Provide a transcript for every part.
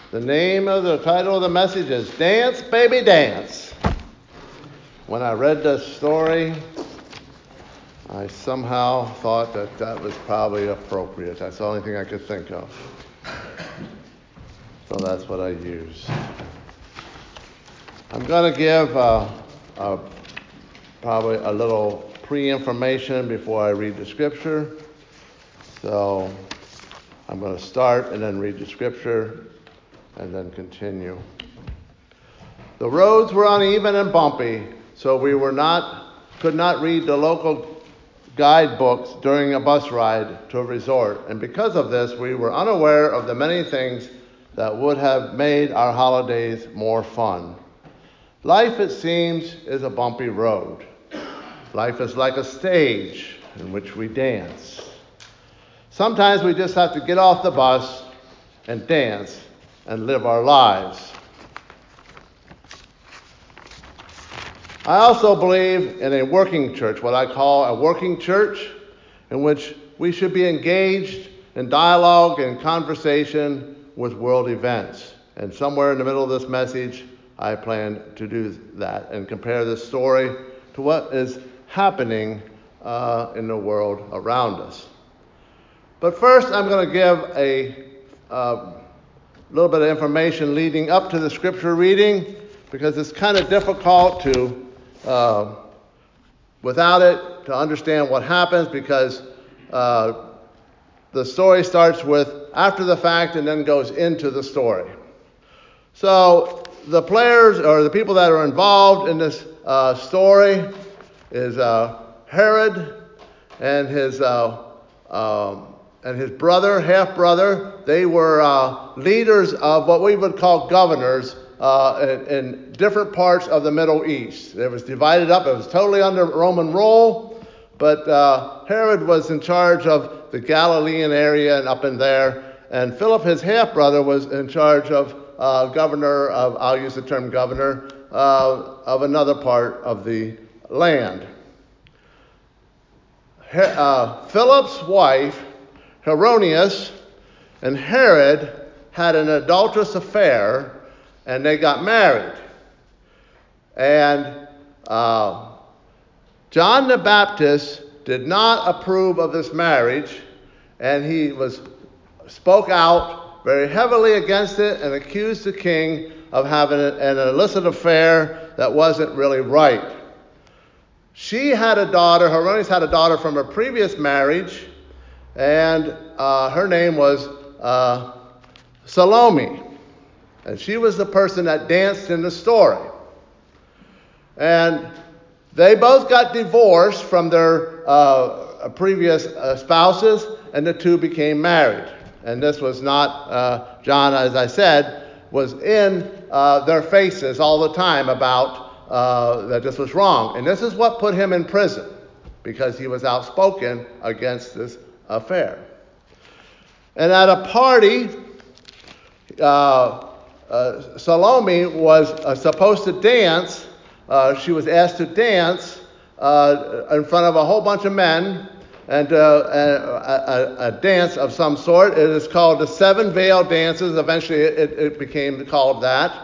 The title of the message is Dance, Baby, Dance. When I read this story, I somehow thought that was probably appropriate. That's the only thing I could think of. So that's what I used. I'm going to give probably a little pre-information before I read the scripture. So I'm going to start and then read the scripture and then continue. The roads were uneven and bumpy, so we could not read the local guidebooks during a bus ride to a resort. And because of this, we were unaware of the many things that would have made our holidays more fun. Life, it seems, is a bumpy road. Life is like a stage in which we dance. Sometimes we just have to get off the bus and dance and live our lives. I also believe in a working church, what I call a working church, in which we should be engaged in dialogue and conversation with world events. And somewhere in the middle of this message, I plan to do that and compare this story to what is happening in the world around us. But first, I'm going to give a little bit of information leading up to the scripture reading, because it's kind of difficult to, without it, to understand what happens, because the story starts with after the fact and then goes into the story. So the players, or the people that are involved in this story, is Herod and his brother, half-brother. They were leaders of what we would call governors in different parts of the Middle East. It was divided up. It was totally under Roman rule, but Herod was in charge of the Galilean area and up in there, and Philip, his half-brother, was in charge of governor of, I'll use the term governor, of another part of the land. Philip's wife, Herodias, and Herod had an adulterous affair, and they got married. And John the Baptist did not approve of this marriage, and he spoke out very heavily against it and accused the king of having an illicit affair that wasn't really right. She had a daughter, Herodias had a daughter from her previous marriage, and her name was Salome. And she was the person that danced in the story. And they both got divorced from their previous spouses, and the two became married. And this was not, John, as I said, was in their faces all the time about that this was wrong. And this is what put him in prison, because he was outspoken against this affair. And at a party, Salome was supposed to dance. She was asked to dance in front of a whole bunch of men, and a dance of some sort. It is called the Seven Veil Dances. Eventually it became called that.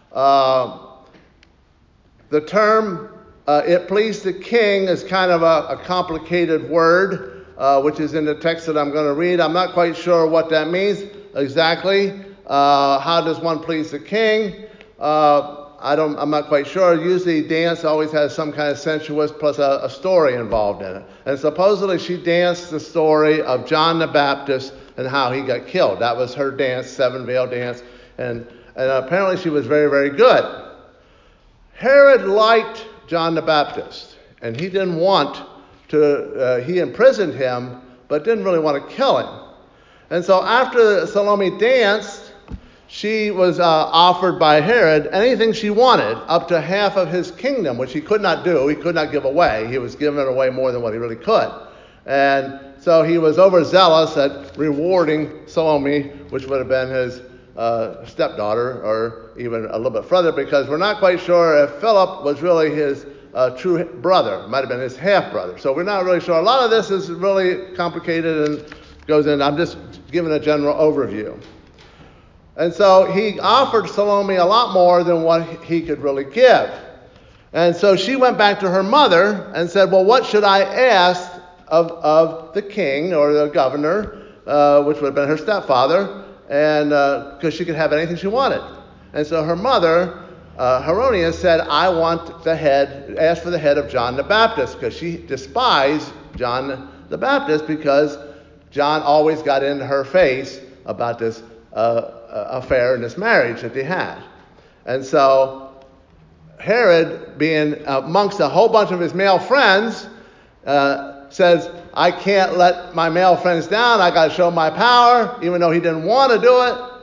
The term "it pleased the king" is kind of a complicated word, which is in the text that I'm going to read. I'm not quite sure what that means exactly. How does one please the king? I'm not quite sure. Usually dance always has some kind of sensuous plus a story involved in it. And supposedly she danced the story of John the Baptist and how he got killed. That was her dance, Seven Veil Dance. And apparently she was very, very good. Herod liked John the Baptist, and he didn't want to, he imprisoned him, but didn't really want to kill him. And so after Salome danced, she was offered by Herod anything she wanted, up to half of his kingdom, which he could not do. He could not give away. He was giving away more than what he really could. And so he was overzealous at rewarding Salome, which would have been his stepdaughter, or even a little bit further, because we're not quite sure if Philip was really his true brother. It might have been his half-brother. So we're not really sure. A lot of this is really complicated and goes in. I'm just giving a general overview. And so he offered Salome a lot more than what he could really give. And so she went back to her mother and said, well, what should I ask of the king or the governor, which would have been her stepfather, and because she could have anything she wanted. And so her mother, Herodias, said, I want ask for the head of John the Baptist, because she despised John the Baptist because John always got into her face about this affair and this marriage that they had. And so Herod, being amongst a whole bunch of his male friends, says, I can't let my male friends down. I got to show my power, even though he didn't want to do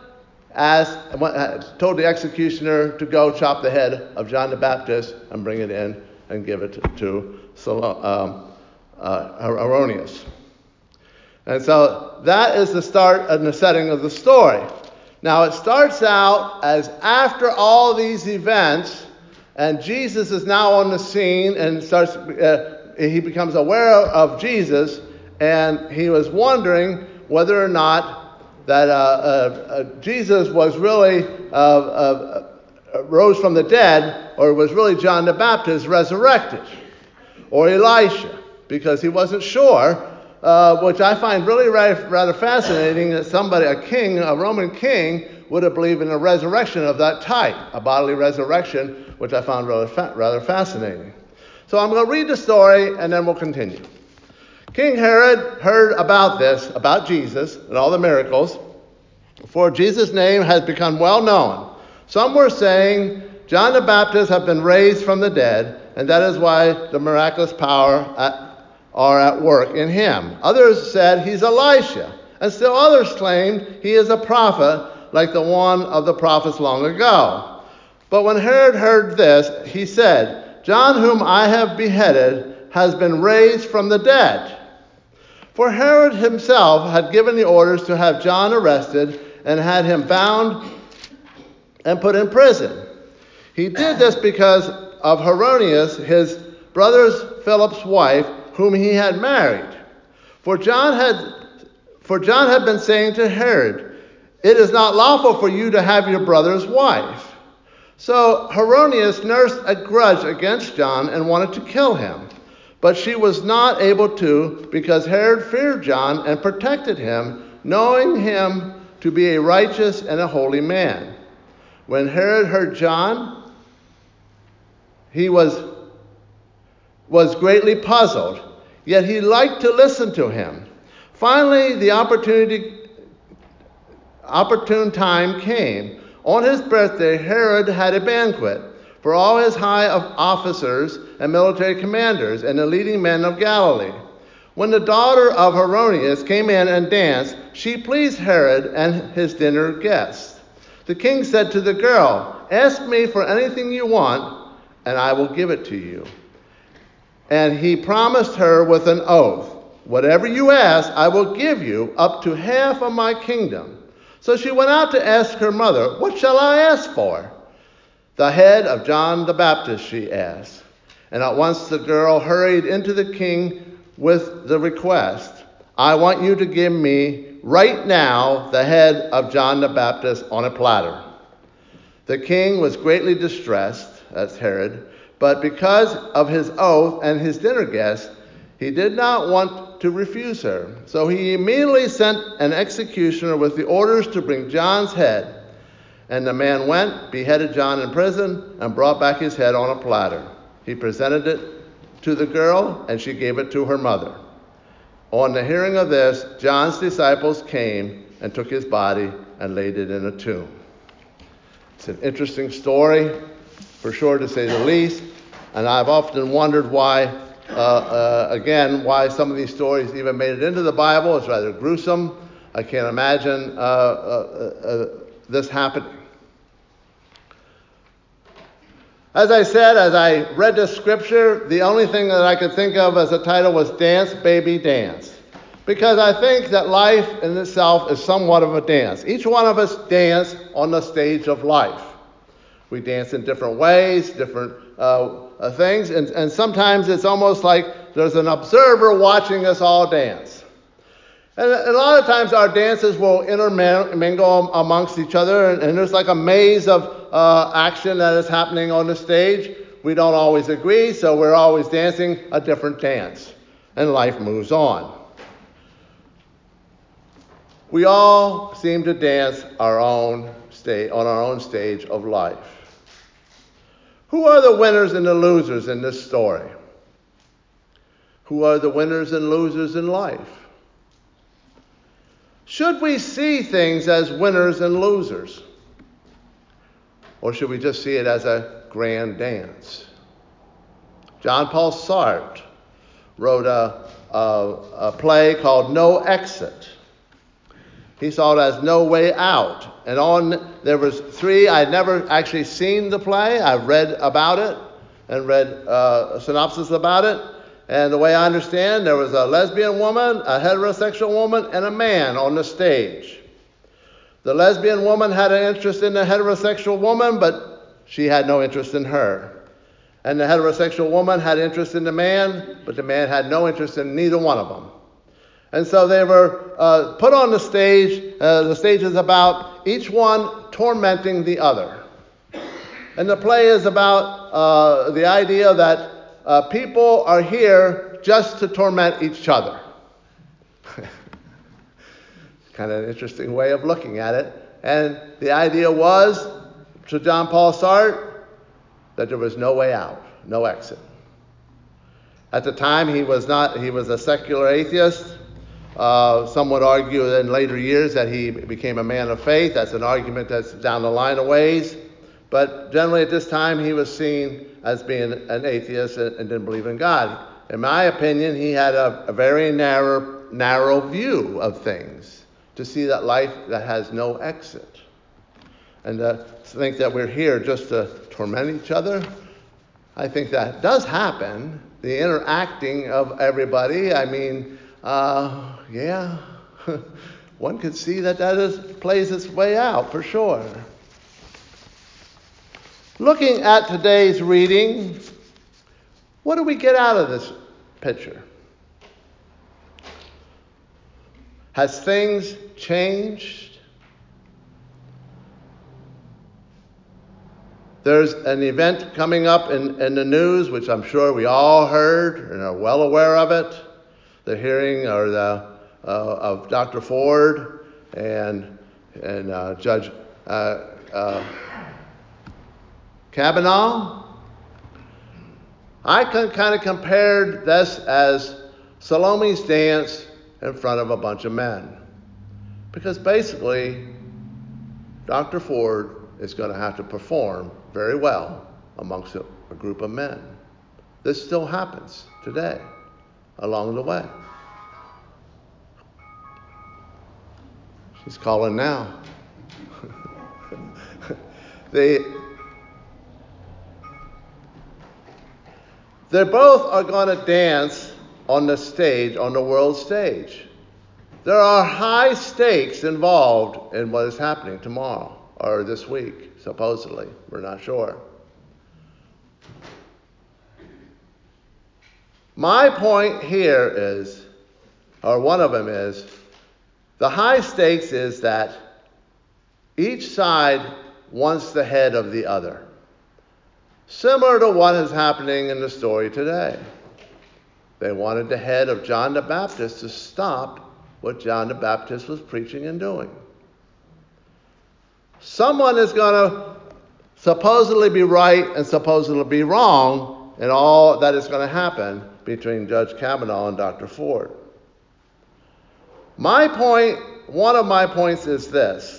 it. Told the executioner to go chop the head of John the Baptist and bring it in and give it to Herodias. And so that is the start and the setting of the story. Now it starts out as after all these events, and Jesus is now on the scene and he becomes aware of Jesus, and he was wondering whether or not that Jesus was really rose from the dead, or was really John the Baptist resurrected, or Elisha, because he wasn't sure, which I find really rather fascinating that a Roman king, would have believed in a resurrection of that type, a bodily resurrection, which I found rather fascinating. So I'm going to read the story, and then we'll continue. King Herod heard about this, about Jesus, and all the miracles, for Jesus' name has become well known. Some were saying, John the Baptist has been raised from the dead, and that is why the miraculous power are at work in him. Others said he's Elisha, and still others claimed he is a prophet, like the one of the prophets long ago. But when Herod heard this, he said, John, whom I have beheaded, has been raised from the dead. For Herod himself had given the orders to have John arrested and had him bound and put in prison. He did this because of Herodias, his brother Philip's wife, whom he had married. For John had been saying to Herod, it is not lawful for you to have your brother's wife. So Herodias nursed a grudge against John and wanted to kill him. But she was not able to, because Herod feared John and protected him, knowing him to be a righteous and a holy man. When Herod heard John, he was greatly puzzled, yet he liked to listen to him. Finally, the opportune time came. On his birthday, Herod had a banquet for all his high officers and military commanders and the leading men of Galilee. When the daughter of Herodias came in and danced, she pleased Herod and his dinner guests. The king said to the girl, ask me for anything you want, and I will give it to you. And he promised her with an oath, whatever you ask, I will give you up to half of my kingdom. So she went out to ask her mother, what shall I ask for? The head of John the Baptist, she asked. And at once the girl hurried into the king with the request, I want you to give me right now the head of John the Baptist on a platter. The king was greatly distressed, that's Herod, but because of his oath and his dinner guests, he did not want to refuse her. So he immediately sent an executioner with the orders to bring John's head. And the man went, beheaded John in prison, and brought back his head on a platter. He presented it to the girl, and she gave it to her mother. On the hearing of this, John's disciples came and took his body and laid it in a tomb. It's an interesting story, for sure, to say the least. And I've often wondered why some of these stories even made it into the Bible. It's rather gruesome. I can't imagine this happening. As I said, as I read this scripture, the only thing that I could think of as a title was Dance, Baby, Dance. Because I think that life in itself is somewhat of a dance. Each one of us dance on the stage of life. We dance in different ways, different things, and sometimes it's almost like there's an observer watching us all dance. And a lot of times our dances will intermingle amongst each other, and there's like a maze of action that is happening on the stage. We don't always agree, so we're always dancing a different dance, and life moves on. We all seem to dance on our own stage of life. Who are the winners and the losers in this story? Who are the winners and losers in life? Should we see things as winners and losers? Or should we just see it as a grand dance? John Paul Sartre wrote a play called No Exit. He saw it as No Way Out. And there was 3. I'd never actually seen the play. I've read about it and read a synopsis about it. And the way I understand, there was a lesbian woman, a heterosexual woman, and a man on the stage. The lesbian woman had an interest in the heterosexual woman, but she had no interest in her. And the heterosexual woman had interest in the man, but the man had no interest in neither one of them. And so they were put on the stage. The stage is about each one tormenting the other. And the play is about the idea that people are here just to torment each other. Kind of an interesting way of looking at it. And the idea was, to John Paul Sartre, that there was no way out, no exit. At the time, he was a secular atheist. Some would argue in later years that he became a man of faith. That's an argument that's down the line a ways. But generally at this time, he was seen as being an atheist and didn't believe in God. In my opinion, he had a very narrow view of things, to see that life that has no exit. And to think that we're here just to torment each other, I think that does happen. The interacting of everybody, I mean, yeah, one could see that plays its way out for sure. Looking at today's reading, what do we get out of this picture? Has things changed? There's an event coming up in the news, which I'm sure we all heard and are well aware of it. The hearing of Dr. Ford and Judge Kavanaugh. I kind of compared this as Salome's dance in front of a bunch of men. Because basically, Dr. Ford is going to have to perform very well amongst a group of men. This still happens today, along the way. She's calling now. They both are going to dance on the stage, on the world stage. There are high stakes involved in what is happening tomorrow, or this week, supposedly. We're not sure. My point here is, or one of them is, the high stakes is that each side wants the head of the other. Similar to what is happening in the story today. They wanted the head of John the Baptist to stop what John the Baptist was preaching and doing. Someone is going to supposedly be right and supposedly be wrong in all that is going to happen between Judge Kavanaugh and Dr. Ford. One of my points is this: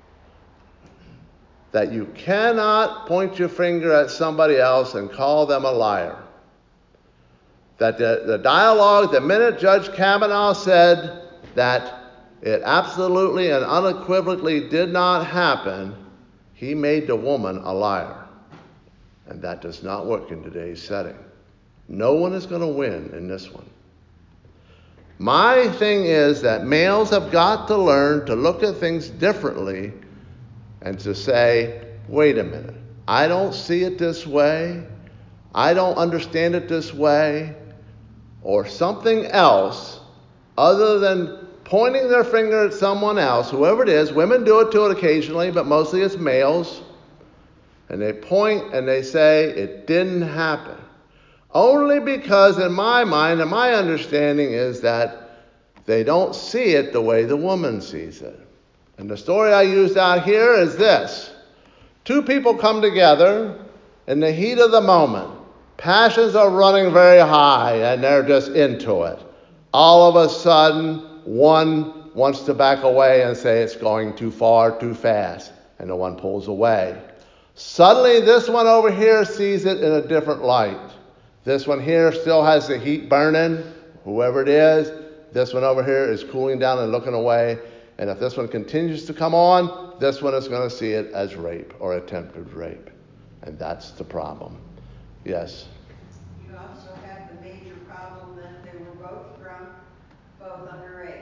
that you cannot point your finger at somebody else and call them a liar. That the dialogue, the minute Judge Kavanaugh said that it absolutely and unequivocally did not happen, he made the woman a liar. And that does not work in today's setting. No one is going to win in this one. My thing is that males have got to learn to look at things differently and to say, wait a minute, I don't see it this way, I don't understand it this way, or something else other than pointing their finger at someone else, whoever it is. Women do it occasionally, but mostly it's males. And they point and they say, it didn't happen. Only because in my mind and my understanding is that they don't see it the way the woman sees it. And the story I used out here is this. Two people come together in the heat of the moment. Passions are running very high and they're just into it. All of a sudden, one wants to back away and say it's going too far, too fast. And the one pulls away. Suddenly, this one over here sees it in a different light. This one here still has the heat burning, whoever it is. This one over here is cooling down and looking away. And if this one continues to come on, this one is going to see it as rape or attempted rape. And that's the problem. Yes? You also have the major problem that they were both drunk, both underage.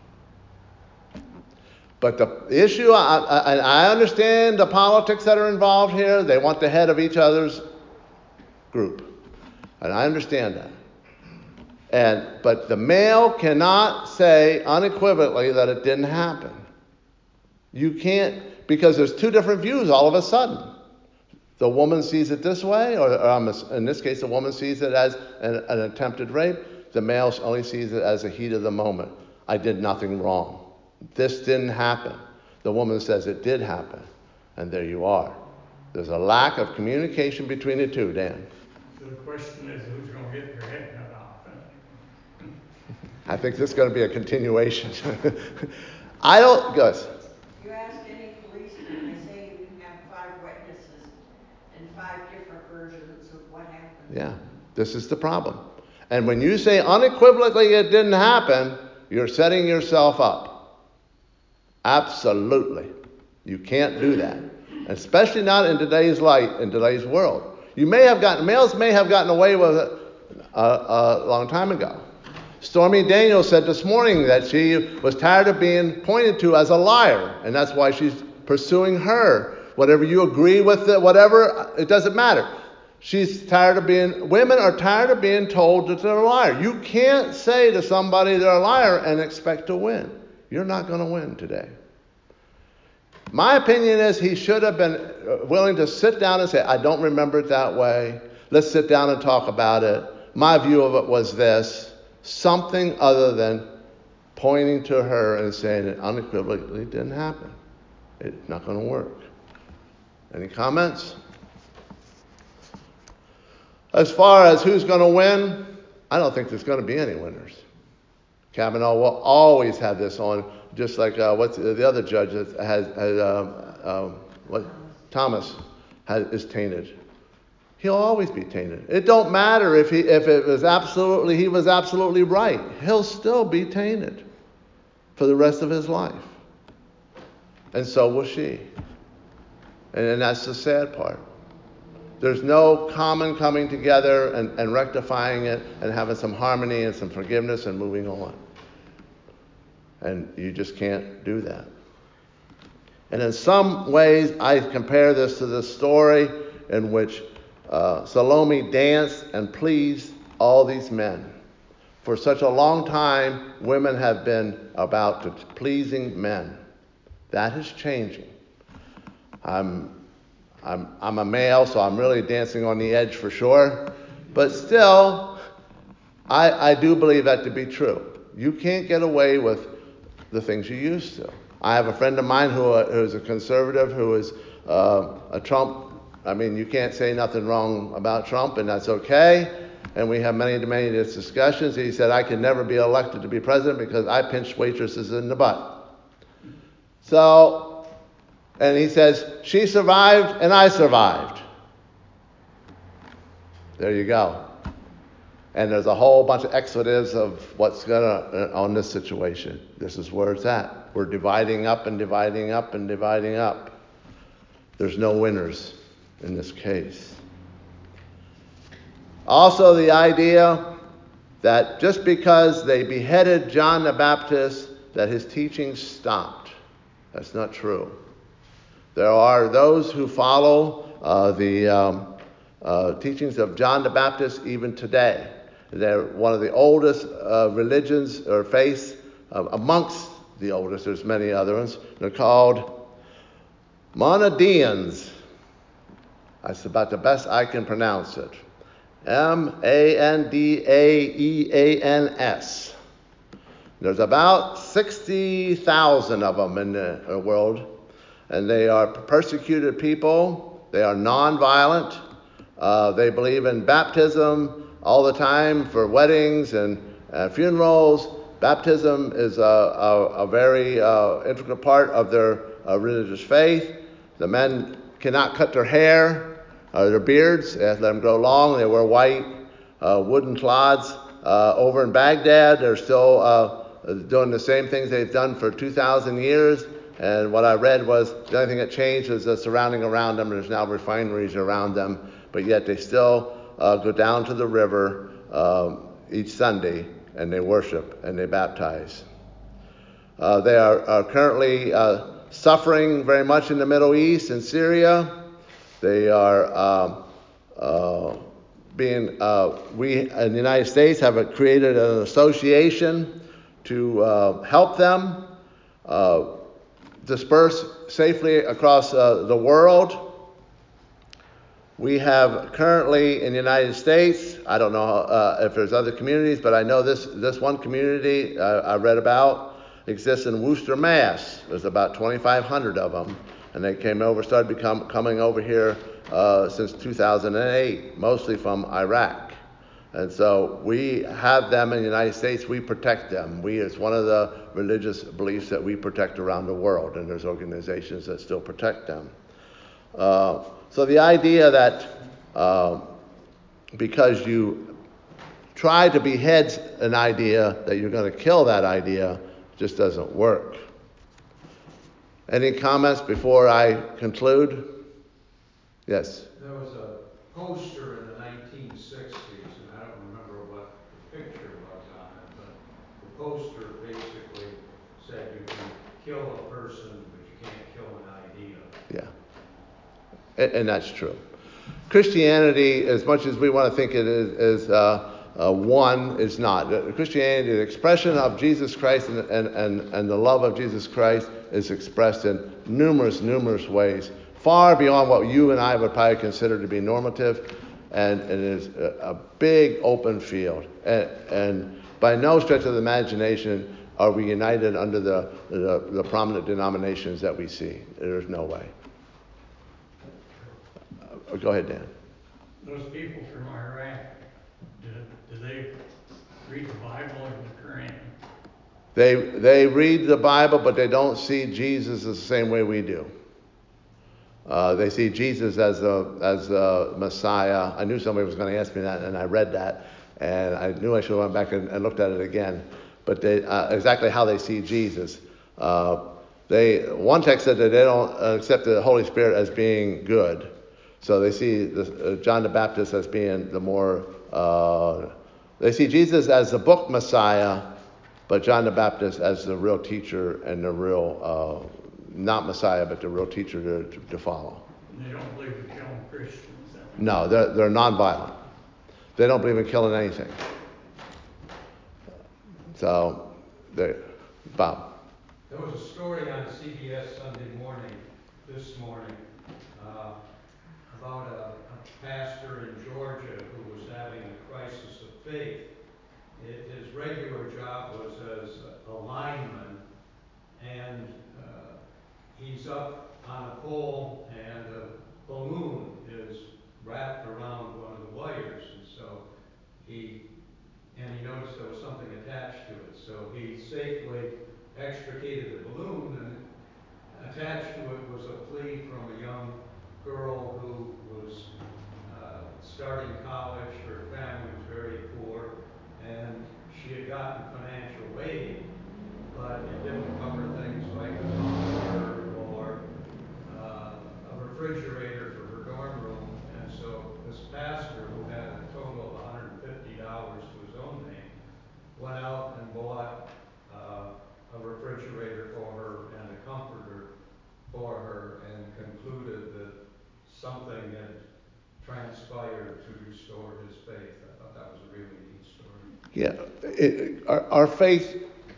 But the issue, I understand the politics that are involved here. They want the head of each other's group. And I understand that. But the male cannot say unequivocally that it didn't happen. You can't, because there's two different views all of a sudden. The woman sees it this way, or in this case, the woman sees it as an attempted rape. The male only sees it as a heat of the moment. I did nothing wrong. This didn't happen. The woman says it did happen. And there you are. There's a lack of communication between the two, Dan. So the question is, who's going to get their head cut off? I think this is going to be a continuation. I don't, Gus. You ask any policeman, they say you can have 5 witnesses and 5 different versions of what happened. Yeah, this is the problem. And when you say unequivocally it didn't happen, you're setting yourself up. Absolutely. You can't do that. Especially not in today's light, in today's world. Males may have gotten away with it a long time ago. Stormy Daniels said this morning that she was tired of being pointed to as a liar, and that's why she's pursuing her. Whatever you agree with, it doesn't matter. Women are tired of being told that they're a liar. You can't say to somebody they're a liar and expect to win. You're not going to win today. My opinion is he should have been willing to sit down and say, I don't remember it that way. Let's sit down and talk about it. My view of it was this. Something other than pointing to her and saying it unequivocally didn't happen. It's not going to work. Any comments? As far as who's going to win, I don't think there's going to be any winners. Kavanaugh will always have this on, just like what's the other judge that Thomas is tainted. He'll always be tainted. It don't matter if he was absolutely right. He'll still be tainted for the rest of his life. And so will she. And that's the sad part. There's no common coming together and rectifying it and having some harmony and some forgiveness and moving on. And you just can't do that. And in some ways, I compare this to the story in which Salome danced and pleased all these men. For such a long time, women have been about to pleasing men. That is changing. I'm a male, so I'm really dancing on the edge for sure. But still, I do believe that to be true. You can't get away with the things you used to. I have a friend of mine who's a conservative, who is a Trump. I mean, you can't say nothing wrong about Trump, and that's okay. And we have many discussions. He said, I can never be elected to be president because I pinched waitresses in the butt. So, and he says, she survived and I survived. There you go. And there's a whole bunch of expletives of what's going on this situation. This is where it's at. We're dividing up and dividing up and dividing up. There's no winners in this case. Also, the idea that just because they beheaded John the Baptist, that his teaching stopped. That's not true. There are those who follow the teachings of John the Baptist even today. They're one of the oldest religions or faiths amongst the oldest. There's many other ones. They're called Mandaeans. That's about the best I can pronounce it. Mandaeans. There's about 60,000 of them in the world, and they are persecuted people. They are nonviolent. They believe in baptism all the time for weddings and funerals. Baptism is a very integral part of their religious faith. The men cannot cut their hair, their beards. They have to let them grow long. They wear white wooden cloths. Over in Baghdad, they're still doing the same things they've done for 2,000 years. And what I read was the only thing that changed was the surrounding around them. There's now refineries around them, but yet they still go down to the river each Sunday, and they worship and they baptize. They are currently suffering very much in the Middle East and Syria. They are we in the United States have created an association to help them disperse safely across the world. We have currently in the United States, I don't know if there's other communities, but I know this one community I read about exists in Worcester, Mass. There's about 2,500 of them, and they started coming over here since 2008, mostly from Iraq. And so we have them in the United States. We protect them. It's one of the religious beliefs that we protect around the world, and there's organizations that still protect them. So the idea that because you try to behead an idea, that you're going to kill that idea, just doesn't work. Any comments before I conclude? Yes? There was a poster in the 1960s, and I don't remember what the picture was on it, but the poster basically said you can kill a person, but you can't kill an idea. Yeah. And that's true. Christianity, as much as we want to think it is one, is not. Christianity, the expression of Jesus Christ and the love of Jesus Christ is expressed in numerous ways, far beyond what you and I would probably consider to be normative, and it is a big open field. And by no stretch of the imagination are we united under the prominent denominations that we see. There's no way. Go ahead, Dan. Those people from Iraq, do they read the Bible or the Quran? They read the Bible, but they don't see Jesus the same way we do. They see Jesus as the Messiah. I knew somebody was going to ask me that, and I read that, and I knew I should have went back and looked at it again. But exactly how they see Jesus. One text said that they don't accept the Holy Spirit as being good. So they see John the Baptist as being the more... they see Jesus as the book Messiah, but John the Baptist as the real teacher and the real... not Messiah, but the real teacher to follow. And they don't believe in killing Christians? No, they're nonviolent. They don't believe in killing anything. So, Bob. There was a story on CBS Sunday morning, this morning, about a pastor in Georgia who was having a crisis of faith. His regular job was as a lineman, and he's up on a pole, and a balloon is wrapped around one of the wires, and so he noticed there was something attached to it. So he safely extricated the balloon, and attached to it was a plea from a young girl who was starting college. Her family was very poor, and she had gotten financial aid, but it didn't cover things like a tumbler or a refrigerator for her dorm room. And so this pastor, who had a total of $150 to his own name, went out and bought a refrigerator for her and a comforter for her, and concluded that something had transpired to restore his faith. I thought that was a really neat story. Yeah, our faith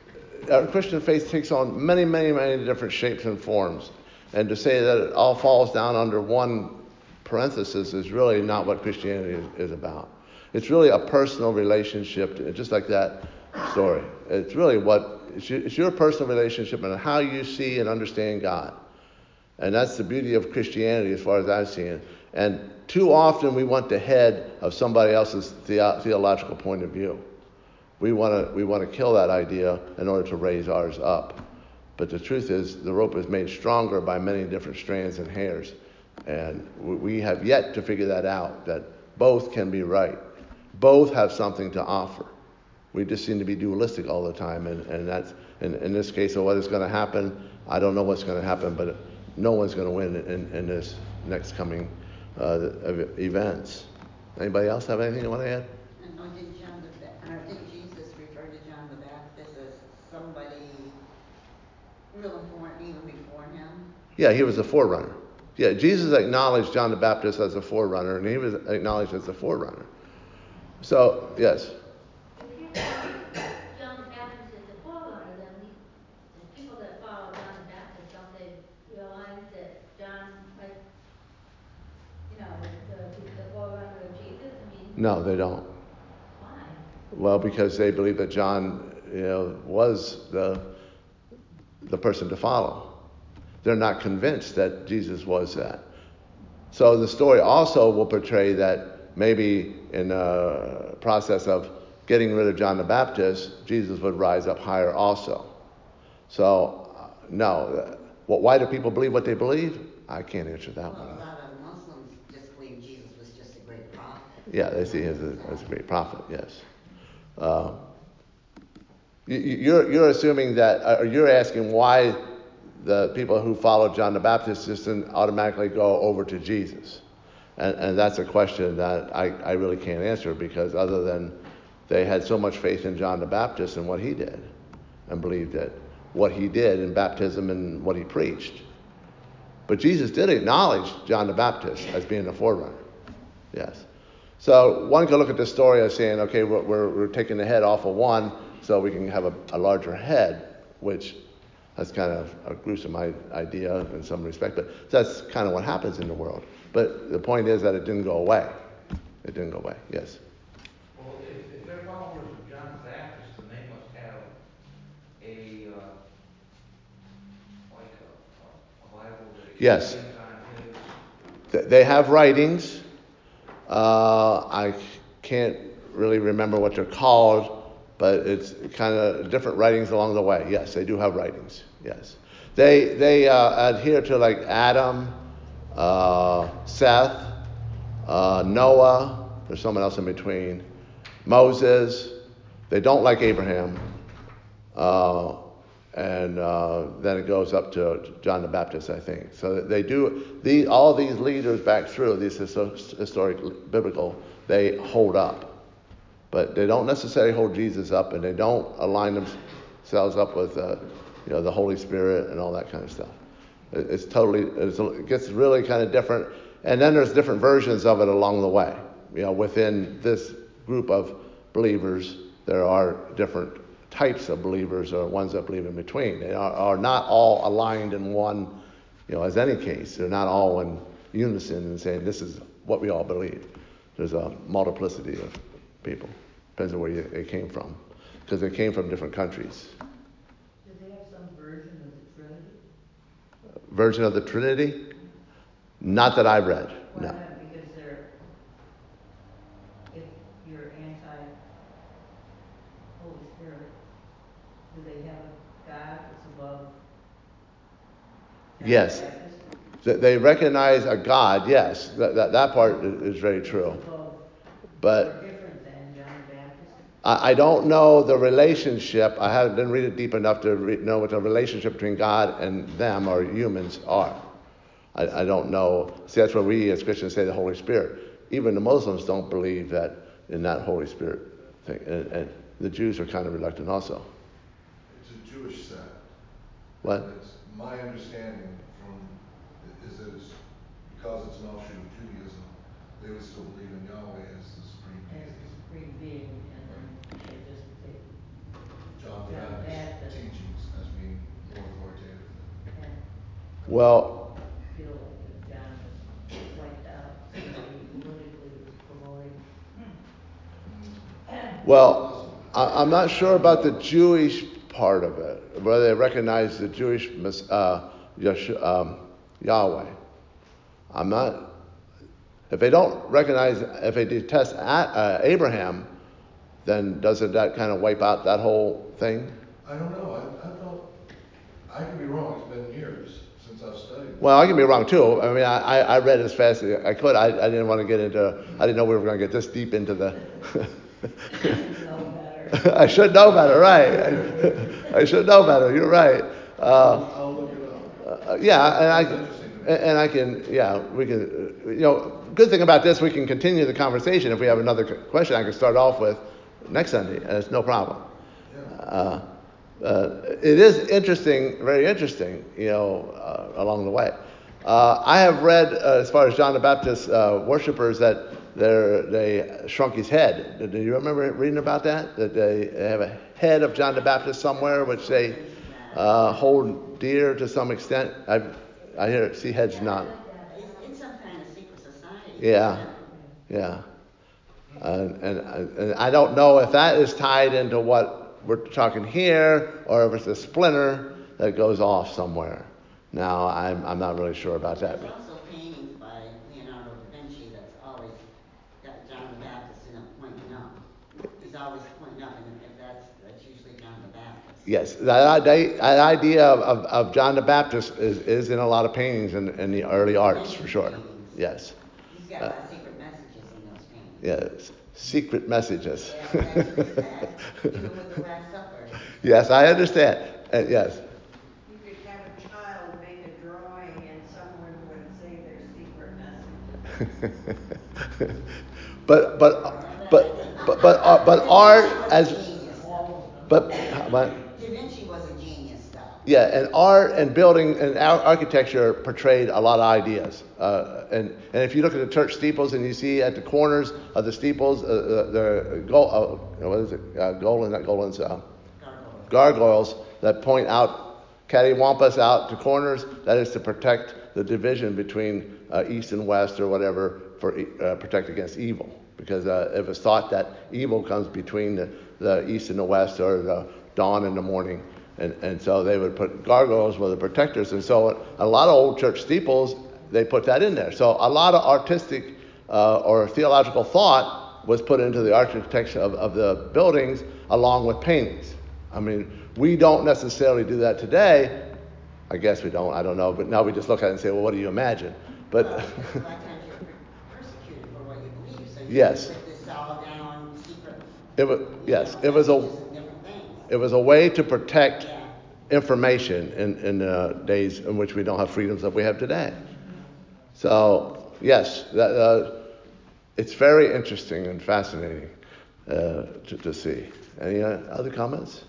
our Christian faith takes on many, many, many different shapes and forms. And to say that it all falls down under one parenthesis is really not what Christianity is about. It's really a personal relationship, just like that story. It's really it's your personal relationship and how you see and understand God. And that's the beauty of Christianity as far as I've seen it. And too often we want the head of somebody else's theological point of view. We want to kill that idea in order to raise ours up. But the truth is, the rope is made stronger by many different strands and hairs. And we have yet to figure that out, that both can be right. Both have something to offer. We just seem to be dualistic all the time. And that's, in this case, of what is going to happen, I don't know what's going to happen, but no one's going to win in this next coming events. Anybody else have anything you want to add? Did Jesus refer to John the Baptist as somebody real important even before him? Yeah, he was a forerunner. Yeah, Jesus acknowledged John the Baptist as a forerunner, and he was acknowledged as a forerunner. So, yes. If you call John the Baptist as a forerunner, then the people that follow John the Baptist, don't they realize that John, like, the forerunner of Jesus? I mean, No, they don't. Why? Well, because they believe that John, was the person to follow. They're not convinced that Jesus was that. So the story also will portray that maybe in a process of getting rid of John the Baptist, Jesus would rise up higher also. So, no. Why do people believe what they believe? I can't answer that one. A lot of Muslims just believe Jesus was just a great prophet. Yeah, they see him as a great prophet, yes. You're assuming that, or you're asking why the people who follow John the Baptist just didn't automatically go over to Jesus. And that's a question that I really can't answer, because other than they had so much faith in John the Baptist and what he did, and believed that what he did in baptism and what he preached. But Jesus did acknowledge John the Baptist as being the forerunner. Yes. So one could look at this story as saying, okay, we're taking the head off of one so we can have a larger head, which that's kind of a gruesome idea in some respect, but that's kind of what happens in the world. But the point is that it didn't go away. It didn't go away, yes. Well, if they're followers of John the Baptist, then they must have a Bible that Yes. explains on his... They have writings. I can't really remember what they're called, but it's kind of different writings along the way. Yes, they do have writings. Yes, they adhere to like Adam, Seth, Noah. There's someone else in between. Moses. They don't like Abraham. And then it goes up to John the Baptist, I think. So they do all these leaders back through these historic biblical, they hold up, but they don't necessarily hold Jesus up, and they don't align themselves up with the Holy Spirit and all that kind of stuff. It gets really kind of different, and then there's different versions of it along the way. Within this group of believers, there are different types of believers, or ones that believe in between. They are not all aligned in one, as any case. They're not all in unison and saying this is what we all believe. There's a multiplicity of people. Depends on where they came from, because they came from different countries. Do they have some version of the Trinity? Version of the Trinity? Not that I read. No. Because if you're anti-Holy Spirit, do they have a God that's above? Yes. They recognize a God, yes. That part is very true. But Different than John the Baptist? I don't know the relationship. I didn't read it deep enough to know what the relationship between God and them, or humans, are. I don't know. See, that's where we as Christians say the Holy Spirit. Even the Muslims don't believe that in that Holy Spirit thing. And the Jews are kind of reluctant also. It's a Jewish sect. What? It's my understanding is that it's because it's an offshoot of Judaism, they would still believe in Yahweh as the supreme being. As the supreme being, and then they just John the John the Baptist's Baptist. teachings as being more authoritative than. And Well, feel like that John was wiped out, somebody politically was promoting. well, I'm not sure about the Jewish part of it, whether they recognize the Jewish Yahweh. I'm not. If they don't recognize, if they detest Abraham, then doesn't that kind of wipe out that whole thing? I don't know, I thought, I could be wrong, it's been years since I've studied this. Well, I can be wrong too. I mean, I read as fast as I could. I didn't want to get into. I didn't know we were going to get this deep into the. You know better. I should know better, right? I should know better. You're right. I'll look it up. Yeah, That's interesting to me. and I can, yeah, we can, good thing about this, we can continue the conversation. If we have another question, I can start off with next Sunday, and it's no problem. Yeah. It is interesting, very interesting, along the way. I have read, as far as John the Baptist worshipers, that they shrunk his head. Do you remember reading about that? That they have a head of John the Baptist somewhere, which they hold dear to some extent. I see heads not. It's some kind of secret society. Yeah, yeah. And I don't know if that is tied into what we're talking here, or if it's a splinter that goes off somewhere. Now, I'm not really sure about that. There's also paintings by Leonardo da Vinci that's always got John the Baptist in it pointing up. He's always pointing up, and if that's usually John the Baptist. Yes, that idea of John the Baptist is in a lot of paintings in the early arts, for sure. Yes. He's got a lot of secret messages in those paintings. Yes, secret messages. Yeah, that's what he said. Even with the Last Supper. Yes, I understand. Yes. You could have a child make a drawing and someone would say their secret messages. but art as but Da Vinci was a genius, though. yeah, and art and building and architecture portrayed a lot of ideas. And if you look at the church steeples and you see at the corners of the steeples, gargoyles that point out, cattywampus out to corners, that is to protect the division between east and west or whatever, for protect against evil. Because if it's thought that evil comes between the east and the west, or the dawn and the morning, and so they would put gargoyles were the protectors. And so a lot of old church steeples, they put that in there. So a lot of artistic or theological thought was put into the architecture of the buildings, along with paintings. I mean, we don't necessarily do that today. I guess we don't. I don't know. But now we just look at it and say, well, what do you imagine? But Well, because a lot of times you're persecuted for what you believe, so you yes. put this all down secret. It was Messages and different things. It was a way to protect information in days in which we don't have freedoms that we have today. So yes, it's very interesting and fascinating to see. Any other comments?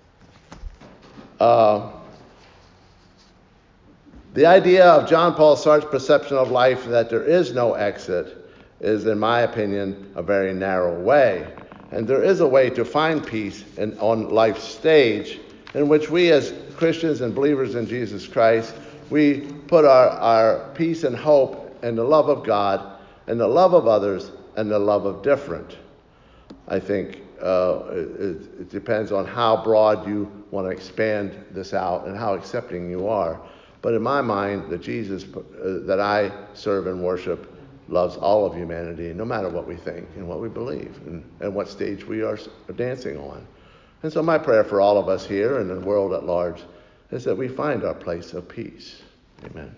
The idea of John Paul Sartre's perception of life that there is no exit is, in my opinion, a very narrow way. And there is a way to find peace on life's stage, in which we as Christians and believers in Jesus Christ, we put our peace and hope in the love of God, and the love of others, and the love of different. I think it depends on how broad you want to expand this out and how accepting you are. But in my mind, the Jesus that I serve and worship loves all of humanity, no matter what we think and what we believe and what stage we are dancing on. And so my prayer for all of us here and the world at large is that we find our place of peace. Amen.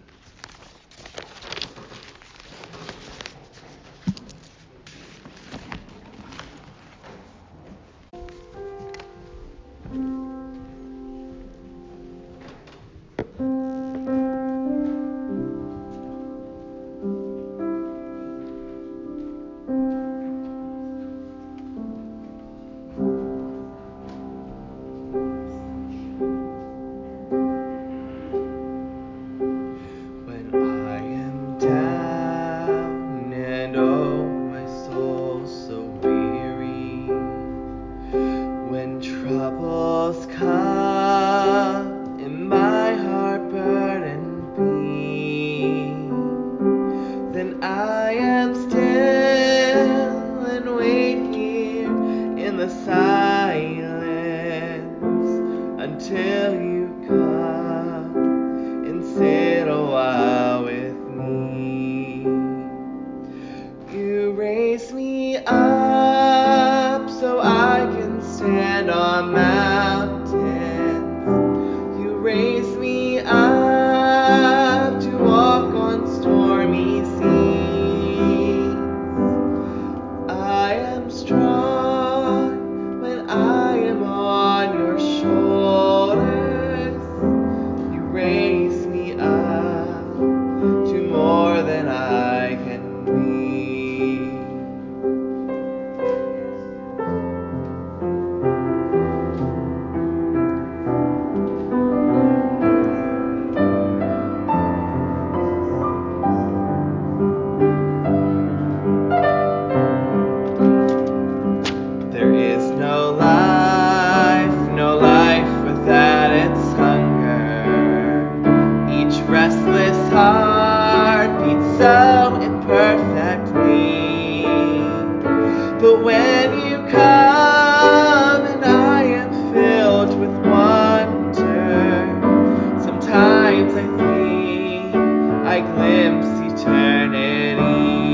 eternity.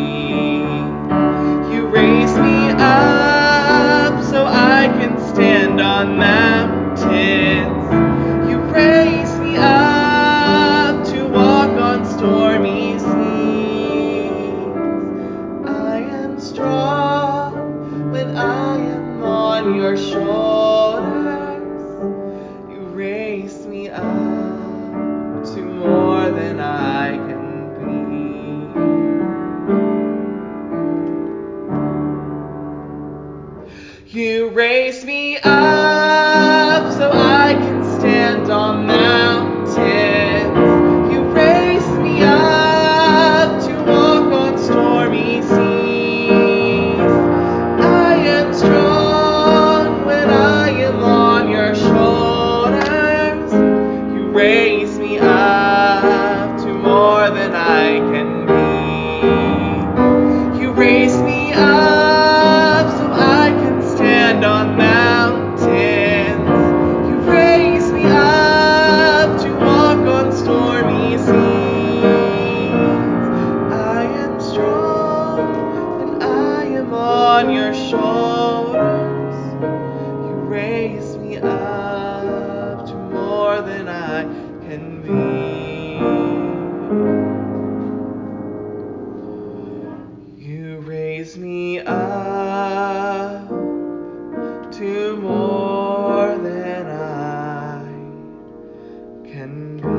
You raise me up so I can stand on mountains. You raise me up to walk on stormy seas. I am strong when I am on your shoulders. You raise me up to more than I can be. You raise me up so I can stand on mountains. You raise me up to walk on stormy seas. I am strong when I am on your shoulders. You raise me up to more than I can be. You raise me up so I can stand on mountains. You raise me up to walk on stormy seas. I am strong when I am on your shoulders. You raise me up to more than I can be. You raise me up to more than I can be.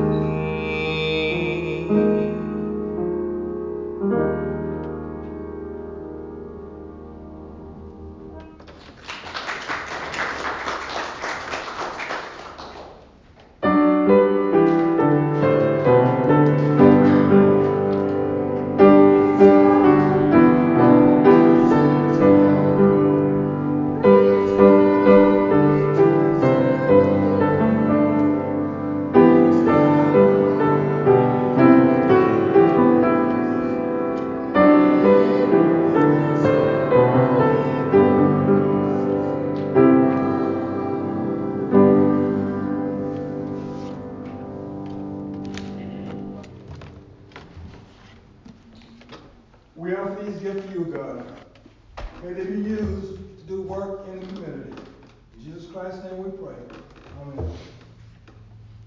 We offer these gifts to you, God. May they be used to do work in the community. In Jesus Christ's name we pray. Amen.